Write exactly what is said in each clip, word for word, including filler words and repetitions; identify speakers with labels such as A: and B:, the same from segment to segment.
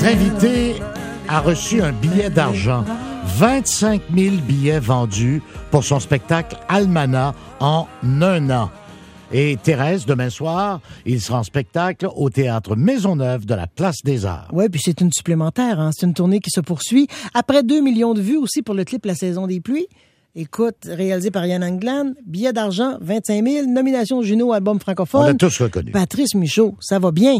A: Notre invité a reçu un billet d'argent. vingt-cinq mille billets vendus pour son spectacle Almana en un an. Et Thérèse, demain soir, il sera en spectacle au Théâtre Maisonneuve de la Place des Arts.
B: Oui, puis c'est une supplémentaire. Hein? C'est une tournée qui se poursuit. Après deux millions de vues aussi pour le clip La Saison des pluies. Écoute, réalisé par Yann Anglan, billet d'argent, vingt-cinq mille, nomination Juno, album francophone.
A: On l'a tous reconnu.
B: Patrice Michaud, ça va bien?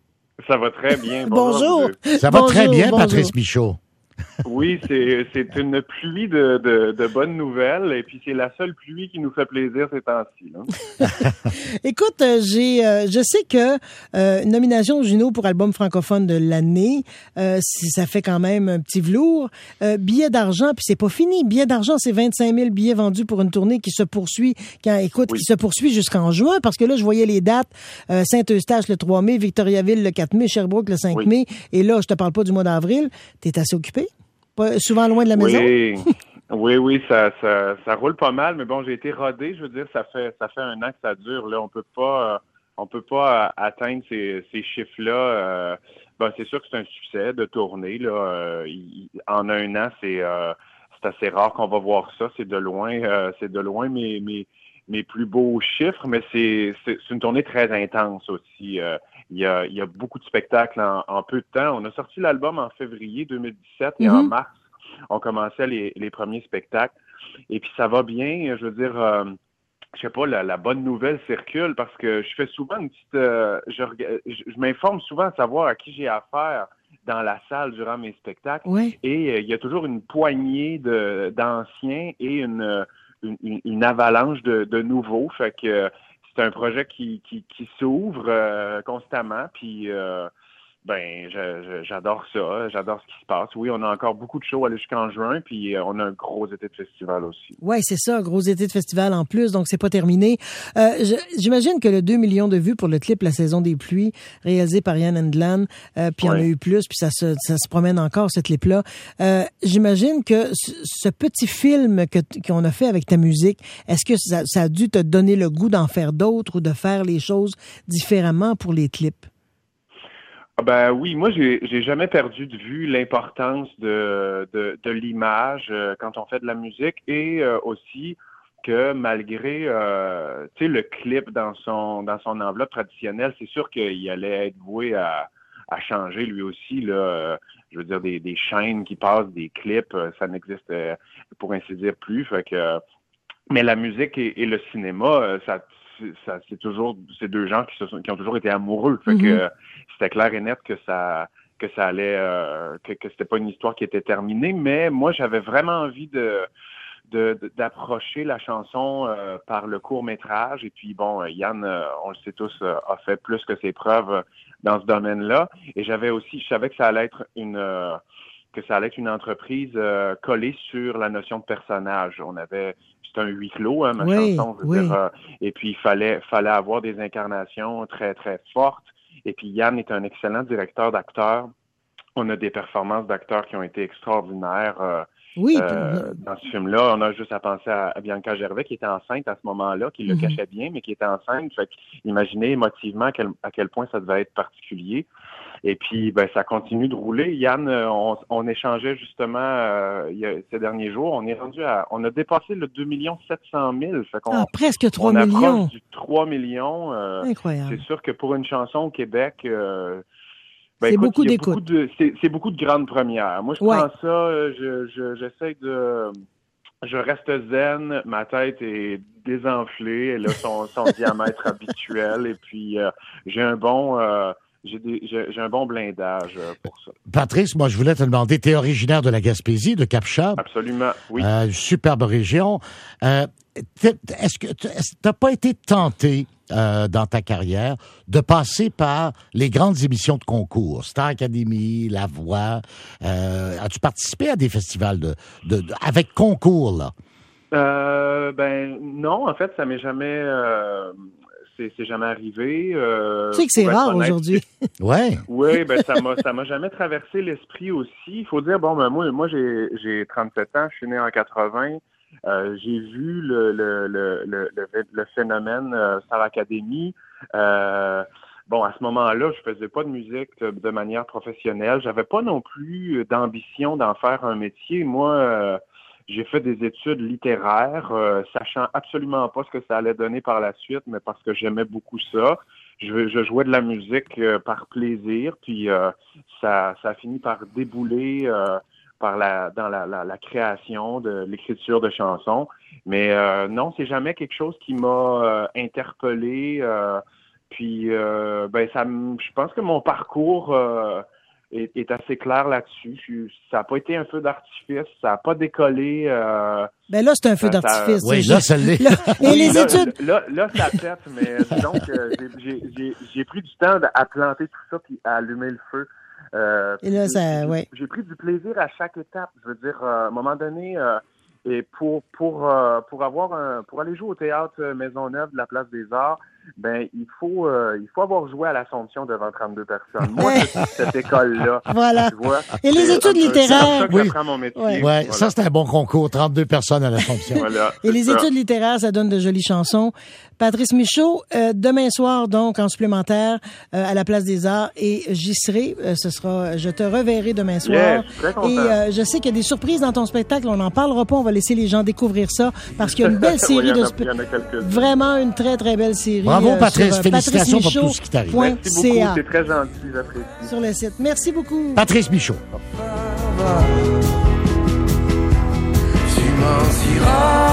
C: Ça va très bien.
B: Bonjour.
C: bonjour.
A: Ça va
B: bonjour,
A: très bien,
B: bonjour.
A: Patrice Michaud.
C: Oui, c'est, c'est une pluie de, de, de bonnes nouvelles et puis c'est la seule pluie qui nous fait plaisir ces temps-ci. Là.
B: Écoute, euh, j'ai, euh, je sais que euh, nomination Juno pour album francophone de l'année, euh, si ça fait quand même un petit velours. Euh, billet d'argent, puis c'est pas fini. Billet d'argent, c'est vingt-cinq mille billets vendus pour une tournée qui se poursuit, quand, écoute,
C: Oui.
B: qui se poursuit jusqu'en juin, parce que là, je voyais les dates. Euh, Saint-Eustache le trois mai, Victoriaville le quatre mai, Sherbrooke le cinq
C: Oui.
B: mai, et là, je te parle pas du mois d'avril. T'es assez occupé? Pas, souvent loin de la maison?
C: Oui, oui, oui, ça, ça, ça roule pas mal, mais bon, j'ai été rodé. Je veux dire, ça fait, ça fait un an que ça dure. Là, on peut pas, euh, on peut pas euh, atteindre ces, ces chiffres-là. Euh, ben, c'est sûr que c'est un succès de tournée. Là, euh, il, en un an, c'est, euh, c'est assez rare qu'on va voir ça. C'est de loin, euh, c'est de loin mes, mes, mes plus beaux chiffres, mais c'est, c'est, c'est une tournée très intense aussi. Euh, Il y, a, il y a beaucoup de spectacles en, en peu de temps. On a sorti l'album en février deux mille dix-sept et
B: Mm-hmm.
C: en mars, on commençait les, les premiers spectacles. Et puis ça va bien. Je veux dire, euh, je sais pas, la, la bonne nouvelle circule parce que je fais souvent une petite... Euh, je, je, je m'informe souvent à savoir à qui j'ai affaire dans la salle durant mes spectacles.
B: Ouais.
C: Et euh, il y a toujours une poignée de, d'anciens et une, une, une avalanche de, de nouveaux. Fait que... C'est un projet qui, qui, qui s'ouvre euh, constamment, puis euh, ben je, je, j'adore ça, j'adore ce qui se passe. Oui, on a encore beaucoup de shows à aller jusqu'en juin, puis euh, on a un gros été de festival aussi.
B: Ouais, c'est ça, gros été de festival en plus, donc c'est pas terminé. Euh, je, j'imagine que le deux millions de vues pour le clip La Saison des pluies, réalisé par Yann Andlan, euh, puis il y en a
C: Ouais.
B: eu plus, puis ça se, ça se promène encore, ce clip-là. Euh, j'imagine que ce, ce petit film que, qu'on a fait avec ta musique, est-ce que ça, ça a dû te donner le goût d'en faire d'autres ou de faire les choses différemment pour les clips?
C: Ah ben oui, moi j'ai j'ai jamais perdu de vue l'importance de de, de l'image euh, quand on fait de la musique et euh, aussi que malgré euh, tu sais le clip dans son dans son enveloppe traditionnelle, c'est sûr qu'il allait être voué à à changer lui aussi là. Euh, je veux dire des des chaînes qui passent des clips, euh, ça n'existe euh, pour ainsi dire plus. Fait que mais la musique et, et le cinéma, euh, ça ça c'est toujours ces deux gens qui se sont, qui ont toujours été amoureux. Fait
B: Mm-hmm.
C: que euh, c'était clair et net que ça que ça allait euh, que, que c'était pas une histoire qui était terminée, mais moi j'avais vraiment envie de de, de d'approcher la chanson euh, par le court métrage. Et puis bon, Yann, euh, on le sait tous, euh, a fait plus que ses preuves euh, dans ce domaine-là. Et j'avais aussi, je savais que ça allait être une euh, que ça allait être une entreprise euh, collée sur la notion de personnage. On avait c'est un huis clos, hein, ma
B: Oui,
C: chanson. Je veux
B: oui.
C: dire, euh, et puis il fallait fallait avoir des incarnations très très fortes. Et puis Yann est un excellent directeur d'acteurs. On a des performances d'acteurs qui ont été extraordinaires. Euh,
B: Oui.
C: euh, dans ce film-là, on a juste à penser à, à Bianca Gervais qui était enceinte à ce moment-là, qui le
B: Mm-hmm.
C: cachait bien, mais qui était enceinte. Fait imaginez émotivement à quel, à quel point ça devait être particulier. Et puis, ben, ça continue de rouler. Yann, on, on échangeait justement euh, il y a, ces derniers jours. On est rendu à, on a dépassé le deux millions sept cent mille. Fait qu'on,
B: Ah, presque trois
C: on
B: millions.
C: approche du trois millions. Euh,
B: Incroyable.
C: c'est sûr que pour une chanson au Québec, euh, ben,
B: C'est
C: écoute,
B: beaucoup
C: il y a
B: d'écoute.
C: beaucoup de, c'est, c'est beaucoup de grandes premières. Moi, je
B: Ouais.
C: prends ça, euh, je, je, j'essaie de, je reste zen, ma tête est désenflée, elle a son, son diamètre habituel, et puis euh, j'ai un bon, euh, j'ai, des, j'ai, j'ai un bon blindage euh, pour ça.
A: Patrice, moi, je voulais te demander, tu es originaire de la Gaspésie, de Cap-Chab.
C: Absolument, oui.
A: Euh, superbe région. Euh, est-ce que tu n'as pas été tenté euh, dans ta carrière de passer par les grandes émissions de concours, Star Academy, La Voix? Euh, as-tu participé à des festivals de, de, de avec concours, là?
C: Euh, ben non, en fait, ça m'est jamais, euh, c'est, c'est jamais arrivé. Euh,
B: Tu sais que c'est
C: pour être
B: rare
C: honnête,
B: aujourd'hui.
A: Ouais.
C: Oui, ben ça m'a ça m'a jamais traversé l'esprit aussi. Il faut dire, bon, ben moi, moi j'ai j'ai trente-sept ans, je suis né en quatre-vingts. Euh, j'ai vu le le le le, le, le phénomène euh, Star Academy. Euh, bon, à ce moment-là, je faisais pas de musique de manière professionnelle. J'avais pas non plus d'ambition d'en faire un métier. Moi, euh, j'ai fait des études littéraires, euh, sachant absolument pas ce que ça allait donner par la suite, mais parce que j'aimais beaucoup ça. Je, je jouais de la musique euh, par plaisir, puis euh, ça, ça a fini par débouler euh, par la dans la, la, la création de l'écriture de chansons. Mais euh, non, c'est jamais quelque chose qui m'a euh, interpellé. Euh, puis, euh, ben ça, je pense que mon parcours euh, est, est assez clair là-dessus. Je, ça n'a pas été un feu d'artifice, ça n'a pas décollé. Euh,
B: ben là, c'est un feu
C: ça,
B: d'artifice.
A: Ça, oui, là, ça l'est.
B: Là, et
C: oui,
B: les
C: là,
B: études.
C: Là, là, là, ça pète, mais disons que j'ai, j'ai, j'ai pris du temps à planter tout ça puis à allumer le feu. Euh,
B: et là, ça,
C: j'ai,
B: ouais.
C: j'ai pris du plaisir à chaque étape. Je veux dire, euh, à un moment donné, euh, et pour pour euh, pour avoir un pour aller jouer au théâtre Maisonneuve de la Place des Arts, ben il faut euh, il faut avoir joué à l'Assomption devant trente-deux personnes. Moi, c'est cette école-là.
B: Voilà.
C: Tu vois,
B: et les études littéraires.
C: C'est comme ça que j'apprends mon métier.
A: Ouais, ouais
C: voilà.
A: Ça c'est un bon concours, trente-deux personnes à l'Assomption.
C: Voilà,
B: et les
C: ça.
B: études littéraires, ça donne de jolies chansons. Patrice Michaud, euh, demain soir, donc, en supplémentaire, euh, à la Place des Arts, et j'y serai. Euh, ce sera, je te reverrai demain soir.
C: Yeah, je suis très content.
B: Et euh, je sais qu'il y a des surprises dans ton spectacle. On n'en parlera pas. On va laisser les gens découvrir ça parce qu'il y a une belle série
C: oui,
B: de
C: spectacles.
B: Vraiment une très, très belle série.
A: Bravo,
B: euh,
A: Patrice.
B: sur,
A: Félicitations pour tout ce qui t'arrive.
C: Merci beaucoup. C'est très gentil. J'apprécie.
B: Sur le site. Merci beaucoup.
A: Patrice Michaud.
D: Tu m'en diras.